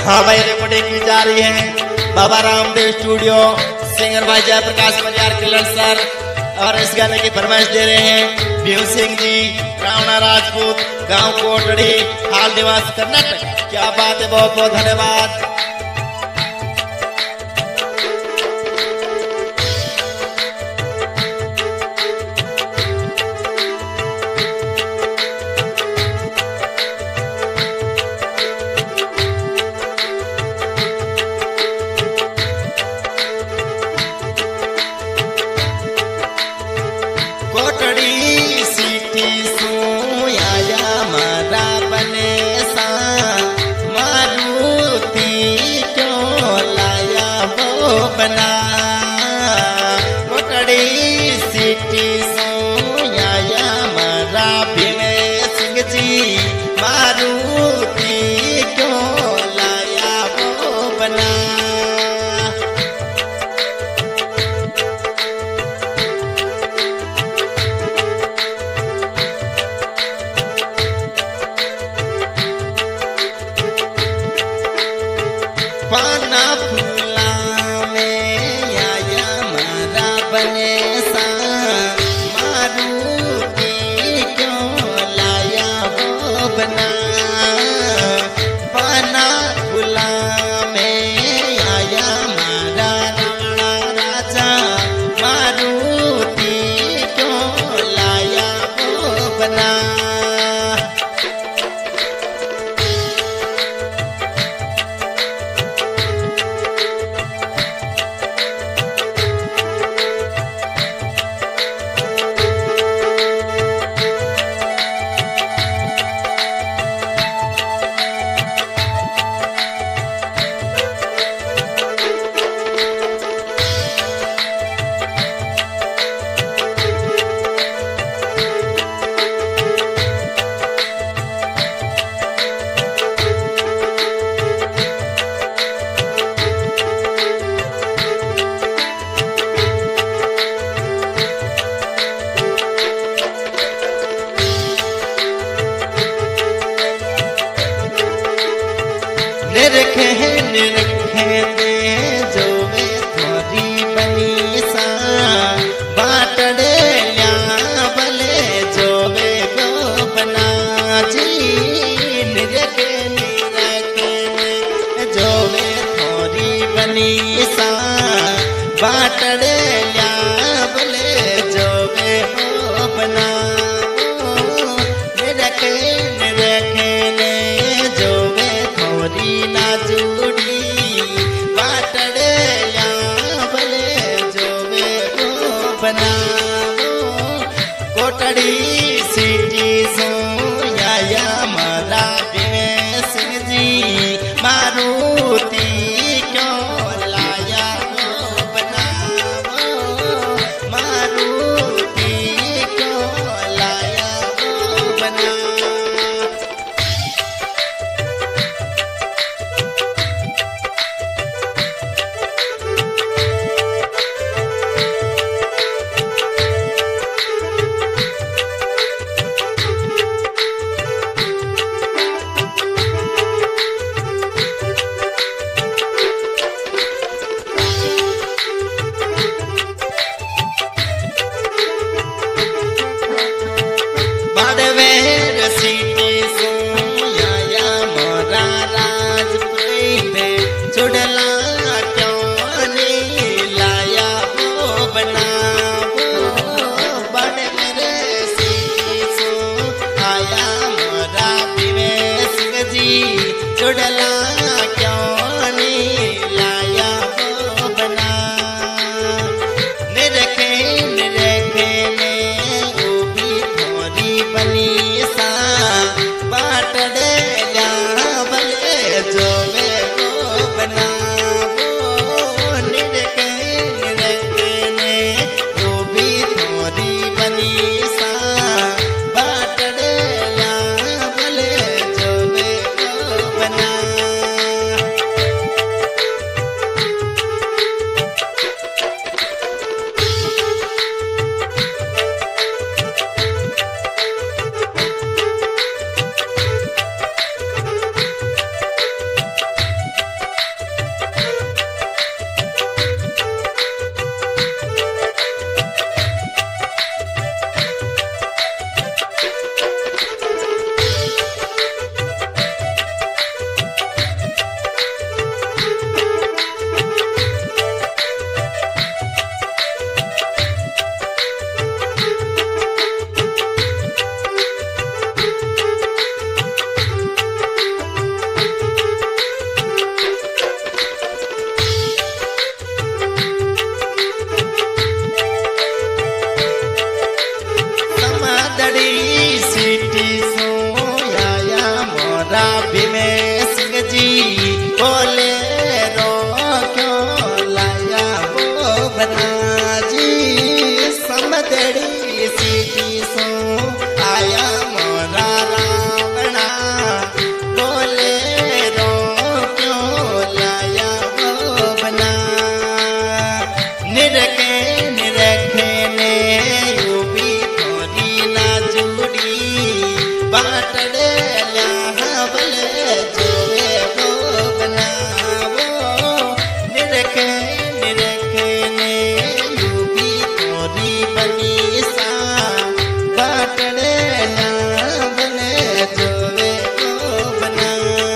हाँ भाई, रिकॉर्डिंग की जा रही है बाबा रामदेव स्टूडियो, सिंगर भाई जयप्रकाश परिवार किलन सर, और इस गाने की फरमाइश दे रहे हैं भीम सिंह जी, रावणा राजपूत, गांव कोटड़ी, हाल निवास कर्नाटक। क्या बात है, बहुत बहुत धन्यवाद। बना कोटड़ी सिटी सोया मारा भीम सिंह जी, मारुति क्यों लाया वो बना। पाना बने सा मारुति क्यों लाया वो बना। पाना फुला में आया मारा रावणा राजा, मारुति क्यों लाया वो बना। निरखे दे जो वे थोड़ी बनी सा, बाटड़े या भले जो वे गो बना जी। निरखे जो वे थोड़ी बनी सा, बाटड़े या भले जो वे गो बना। निरखे जो वे थोड़ी ना जुड़ी, बाटड़े या भले जो वे गो बना। कोटड़ी सिटी सोया मारा भीम सिंह जी, मारुति क्यों लाया वो बना। मारुति क्यों लाया वो बना। चुड़ला क्यों नहीं लाया वो बना। निरखे ने वो भी थोड़ी बनी सा, बाटड़े या भले जो वे वो बना। निरखे ने वो भी थोड़ी बनी सा, बाटड़े या भले जो वे वो बना। भीमे सिंह जी बोले रो क्यों लाया वो बना जी समदड़ी सीटी सो आया मोरा रावणा बोले रो क्यों लाया वो बना निरखे निरखे ने यू भी थोड़ी ना जुड़ी बाटड़े बले जोरे वो बनावो निरखे निरखे ने यू भी थोड़ी बनी सा बाटड़े बले जोरे वो बना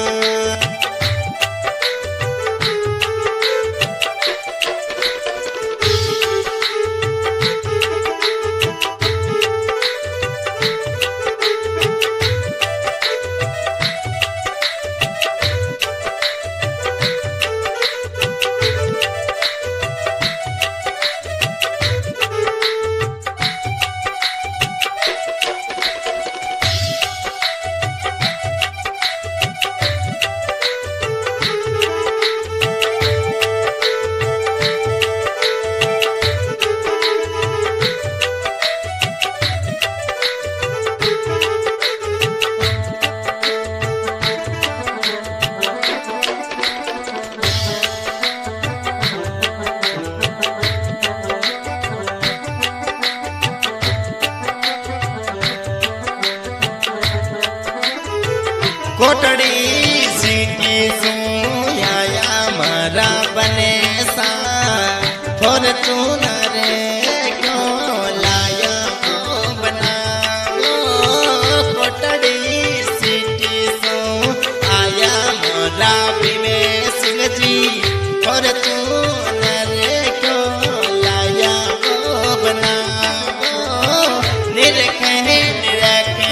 कोटड़ी सीटी सुया मरा बने सा फॉर्चूनर क्यों लाया वो बनाओ कोटड़ी सीटी सो आया मरा भीमे सिंह जी फॉर्चूनर क्यों लाया वो बनाओ निरखे निरखे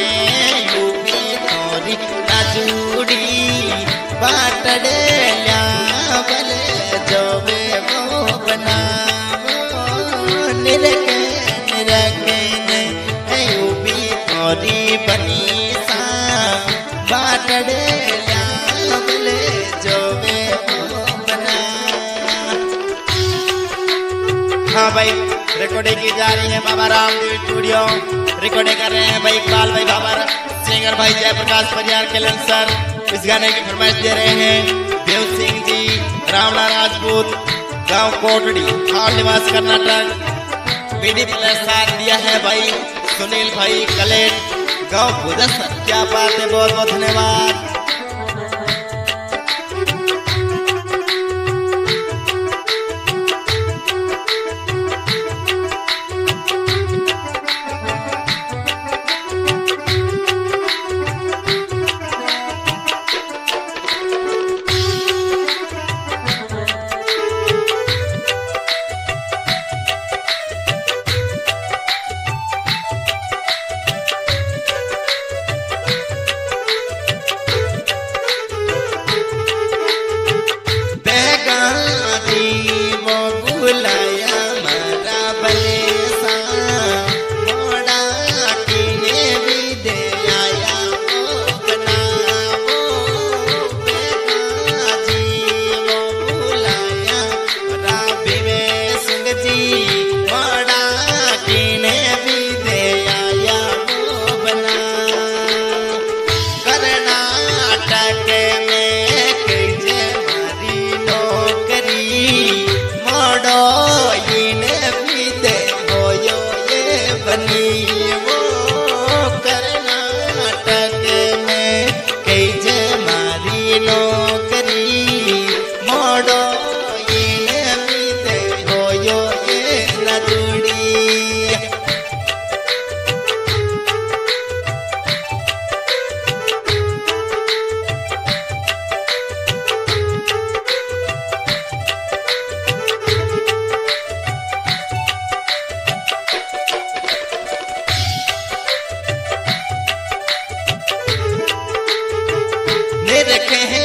जुड़ी बाटड़े बले जोबे वो बनावो निरखे निरखे ने यू भी थोड़ी बनी सा बाटड़े बले जोबे वो बना। हाँ भाई रिकॉर्डिंग की जा रही है बाबा रामदेव स्टूडियो रिकॉर्डिंग कर रहे हैं भाई इकबाल भाई बाबा सिंगर भाई जयप्रकाश परियार केलन सर इस गाने की फरमाइश दे रहे हैं देव सिंह जी रावणा राजपूत गांव कोटड़ी हाल निवास कर्नाटक बीडी प्लस साथ दिया है भाई सुनील भाई कलेट गांव बुदस क्या बात है बहुत बहुत धन्यवाद। रखे हैं